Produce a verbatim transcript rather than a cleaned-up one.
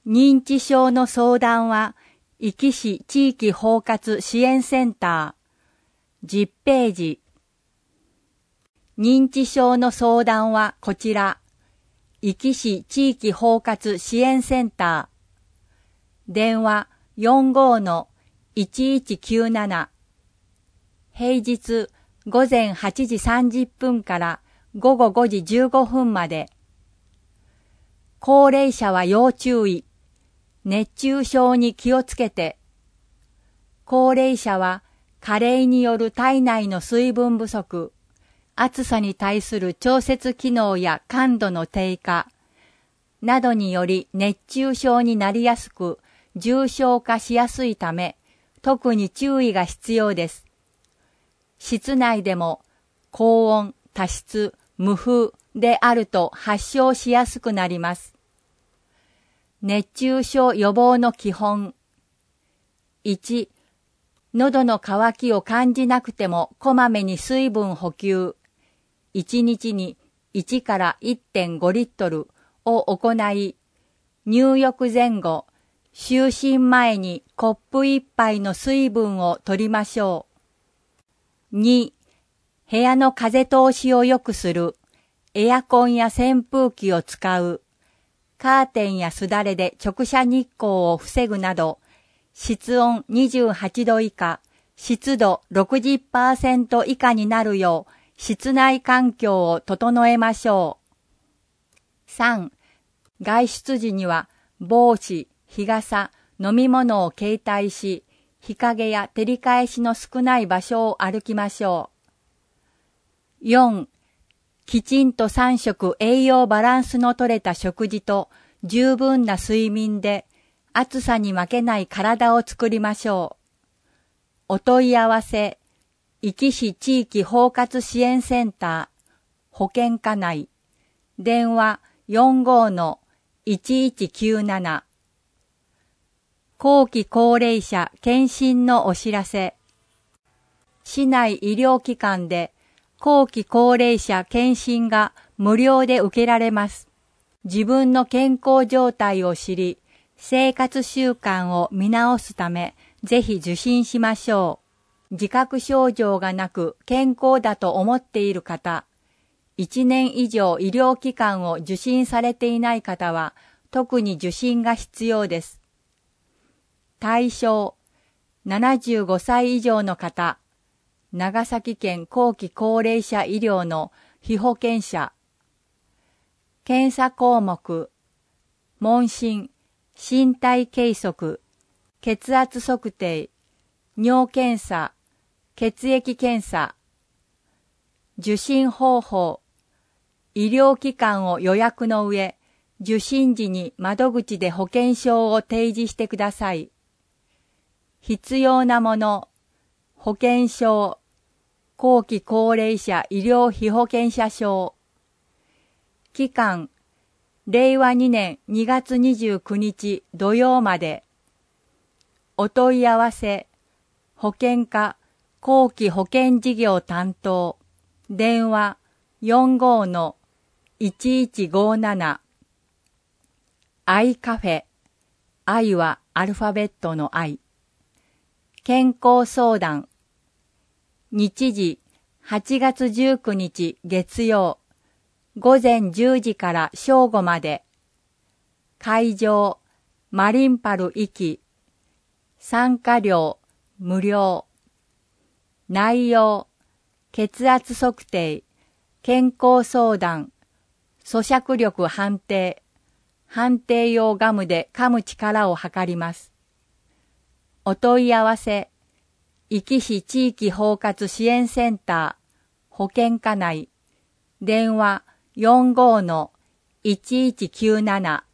認知症の相談は、壱岐市地域包括支援センター、じゅっページ。認知症の相談はこちら、壱岐市地域包括支援センター、電話 よんごーのいちいちきゅうなな、平日午前はちじさんじゅっぷんから午後ごじじゅうごふんまで。高齢者は要注意。熱中症に気をつけて。高齢者は加齢による体内の水分不足、暑さに対する調節機能や感度の低下などにより熱中症になりやすく重症化しやすいため、特に注意が必要です。室内でも高温、多湿、無風であると発症しやすくなります。熱中症予防の基本。いち、喉の渇きを感じなくてもこまめに水分補給。いちにちにいちからいってんごリットルを行い、入浴前後、就寝前にコップいっぱいの水分を取りましょう。に、部屋の風通しを良くする、エアコンや扇風機を使う、カーテンやすだれで直射日光を防ぐなど、室温にじゅうはちど以下、湿度 ろくじゅっパーセント 以下になるよう、室内環境を整えましょう。さん、外出時には帽子、日傘、飲み物を携帯し、日陰や照り返しの少ない場所を歩きましょう。よん、きちんとさん食栄養バランスの取れた食事と十分な睡眠で暑さに負けない体を作りましょう。お問い合わせ、壱岐市地域包括支援センター、保健課内、電話 よんごーのいちいちきゅうなな。後期高齢者検診のお知らせ。市内医療機関で後期高齢者検診が無料で受けられます。自分の健康状態を知り、生活習慣を見直すため、ぜひ受診しましょう。自覚症状がなく健康だと思っている方、いちねん以上医療機関を受診されていない方は、特に受診が必要です。対象、ななじゅうごさい以上の方、長崎県後期高齢者医療の被保険者。検査項目、問診、身体計測、血圧測定、尿検査、血液検査。受診方法、医療機関を予約の上、受診時に窓口で保険証を提示してください。必要なもの、保険証、後期高齢者医療被保険者証。期間、れいわにねんにがつにじゅうくにち土曜まで。お問い合わせ、保険課後期保険事業担当、電話 よんごーのいちいちごーなな。アイカフェ、愛はアルファベットの愛。健康相談。日時、はちがつじゅうくにち月曜、ごぜんじゅうじから正午まで。会場、マリンパル壱岐。参加料、無料。内容、血圧測定、健康相談、咀嚼力判定、判定用ガムで噛む力を測ります。お問い合わせ、壱岐市地域包括支援センター、保健課内、電話 よんごーのいちいちきゅうなな。